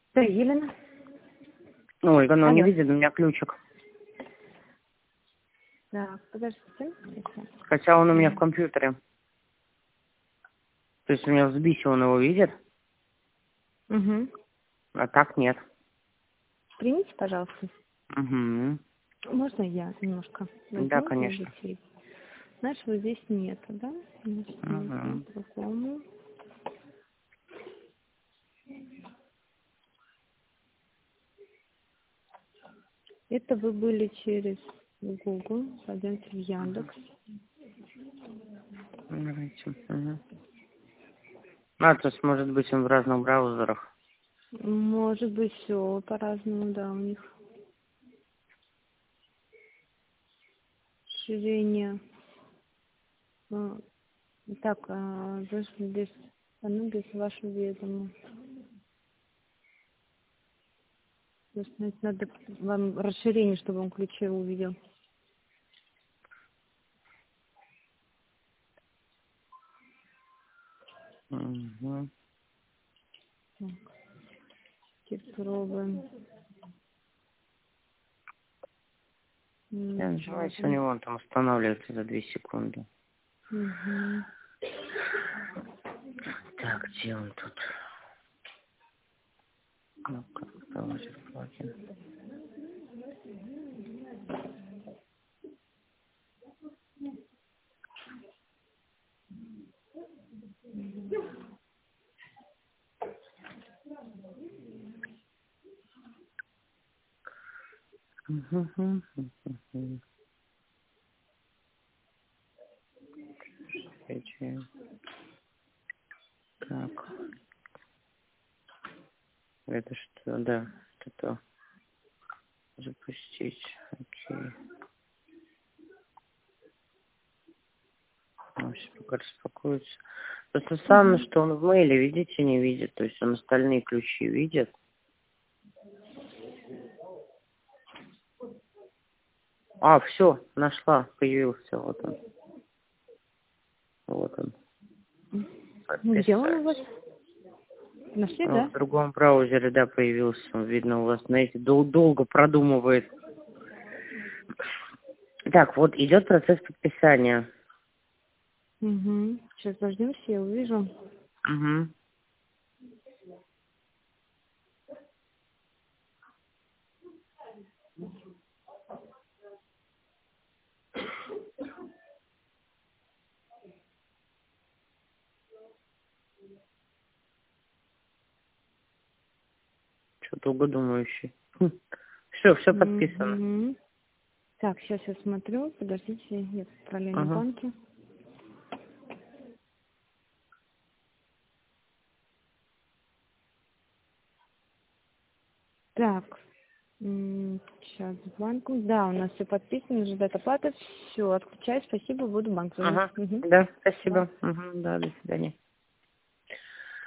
Да, Елена. Ольга, но не Алло. видит у меня ключик. Так, подождите. Хотя он у меня в компьютере. То есть у меня в Сбисе он его видит, Угу. а так нет. Примите, пожалуйста. Угу. Можно я немножко Да, возьму для конечно. детей? Нашего здесь нету, да? Значит, нужно Угу. по-другому. Это вы были через Google. Пойдемте в Яндекс. Давайте. Угу. А, то есть может быть он в разных браузерах. Может быть, все по-разному, да, у них. Расширение. Так, даже без, без вашего ведома. То есть, значит, надо вам расширение, чтобы он ключи увидел. Угу. Так, теперь пробуем. Я нажимайте, у него он там останавливается за 2 секунды. Угу. Так, где он тут? Ну-ка, браузер плагин. Так, это что, да, это запустить, окей. Он сейчас пока распакуется. Просто странно, что он в мейле, видите, не видит, то есть он остальные ключи видит. А, все, нашла, появился, вот он. Вот он. Где он у вас? Подписать. Нашли, Ну, да? в другом браузере, да, появился. Он, видно, у вас, знаете, долго продумывает. Так, вот идет процесс подписания. Угу. Сейчас дождемся, я увижу. Угу. Что долго думающий. Все подписано. Угу. Так, сейчас я смотрю. Подождите, я в параллельном Ага. банке. Так, сейчас с банком. Да, у нас все подписано, ожидает оплаты. Все, отключаю. Спасибо, буду в банк звонить. Ага. Угу. Да, Да. спасибо. Угу, да, до свидания.